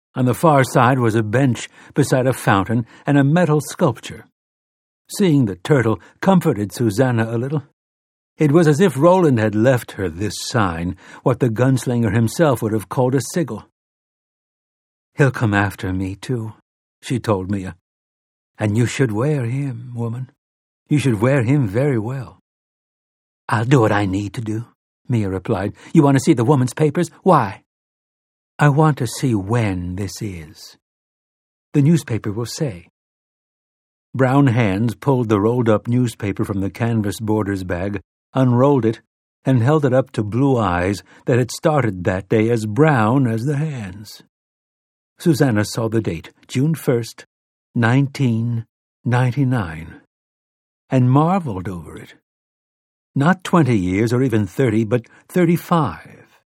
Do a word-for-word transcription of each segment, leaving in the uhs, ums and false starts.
On the far side was a bench beside a fountain and a metal sculpture. Seeing the turtle comforted Susanna a little. It was as if Roland had left her this sign, what the gunslinger himself would have called a sigil. "He'll come after me, too," she told Mia. "And you should wear him, woman. You should wear him very well." "I'll do what I need to do," Mia replied. "You want to see the woman's papers? Why?" "I want to see when this is. The newspaper will say." Brown hands pulled the rolled-up newspaper from the canvas boarder's bag, unrolled it, and held it up to Blue Eyes that had started that day as brown as the hands. Susanna saw the date, June first, nineteen ninety-nine, and marveled over it. Not twenty years or even thirty, but thirty-five.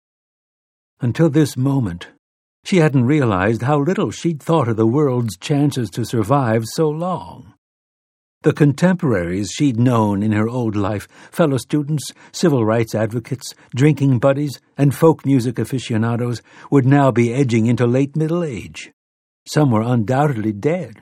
Until this moment, she hadn't realized how little she'd thought of the world's chances to survive so long. The contemporaries she'd known in her old life, fellow students, civil rights advocates, drinking buddies, and folk music aficionados, would now be edging into late middle age. Some were undoubtedly dead.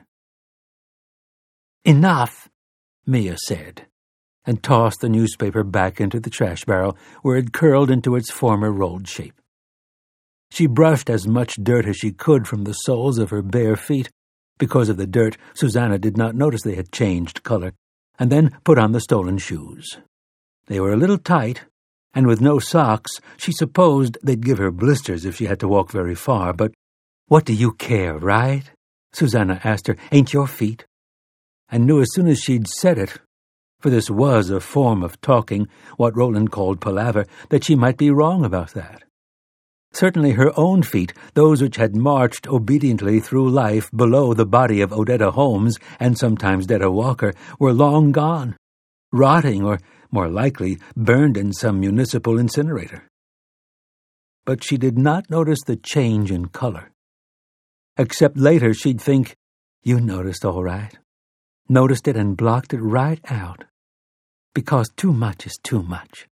"Enough," Mia said, and tossed the newspaper back into the trash barrel, where it curled into its former rolled shape. She brushed as much dirt as she could from the soles of her bare feet. Because of the dirt, Susanna did not notice they had changed color, and then put on the stolen shoes. They were a little tight, and with no socks, she supposed they'd give her blisters if she had to walk very far, but "What do you care, right?" Susanna asked her. "Ain't your feet?" And knew as soon as she'd said it, for this was a form of talking, what Roland called palaver, that she might be wrong about that. Certainly her own feet, those which had marched obediently through life below the body of Odetta Holmes and sometimes Detta Walker, were long gone, rotting or, more likely, burned in some municipal incinerator. But she did not notice the change in color. Except later she'd think, "You noticed all right. Noticed it and blocked it right out. Because too much is too much."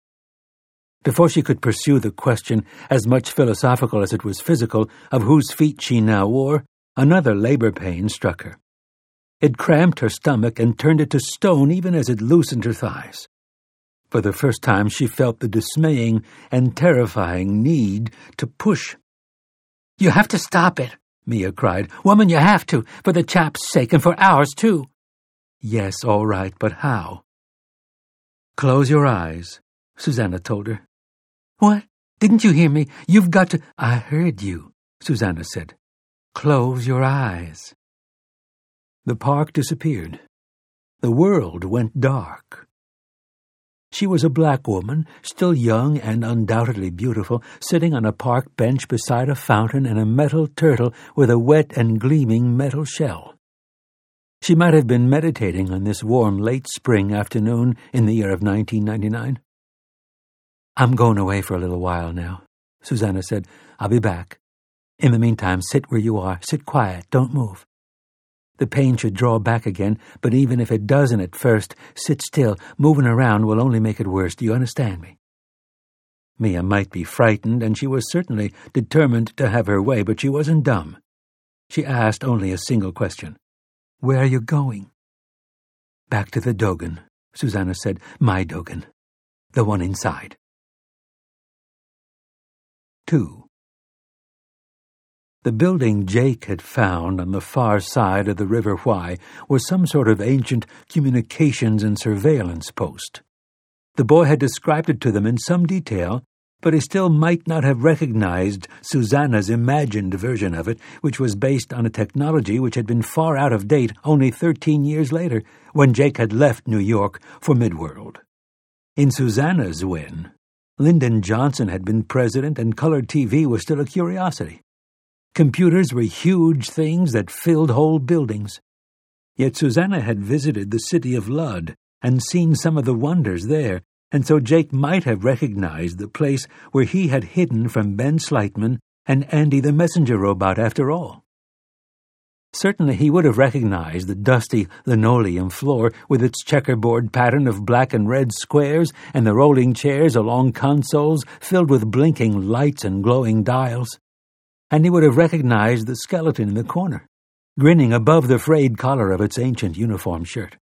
Before she could pursue the question, as much philosophical as it was physical, of whose feet she now wore, another labor pain struck her. It cramped her stomach and turned it to stone even as it loosened her thighs. For the first time she felt the dismaying and terrifying need to push. "You have to stop it," Mia cried. "Woman, you have to, for the chap's sake and for ours, too." "Yes, all right, but how?" "Close your eyes," Susanna told her. "What? Didn't you hear me? You've got to—" "I heard you," Susanna said. "Close your eyes." The park disappeared. The world went dark. She was a black woman, still young and undoubtedly beautiful, sitting on a park bench beside a fountain and a metal turtle with a wet and gleaming metal shell. She might have been meditating on this warm late spring afternoon in the year of nineteen ninety-nine. "I'm going away for a little while now," Susanna said. "I'll be back. In the meantime, sit where you are. Sit quiet. Don't move. The pain should draw back again, but even if it doesn't at first, sit still. Moving around will only make it worse. Do you understand me?" Mia might be frightened, and she was certainly determined to have her way, but she wasn't dumb. She asked only a single question. "Where are you going?" "Back to the Dogan," Susanna said. "My Dogan. The one inside." Two. The building Jake had found on the far side of the River Wye was some sort of ancient communications and surveillance post. The boy had described it to them in some detail, but he still might not have recognized Susanna's imagined version of it, which was based on a technology which had been far out of date only thirteen years later, when Jake had left New York for Midworld. In Susanna's when, Lyndon Johnson had been president and color T V was still a curiosity. Computers were huge things that filled whole buildings. Yet Susanna had visited the city of Ludd and seen some of the wonders there, and so Jake might have recognized the place where he had hidden from Ben Slightman and Andy the messenger robot after all. Certainly he would have recognized the dusty linoleum floor with its checkerboard pattern of black and red squares and the rolling chairs along consoles filled with blinking lights and glowing dials. and he would have recognized the skeleton in the corner, grinning above the frayed collar of its ancient uniform shirt.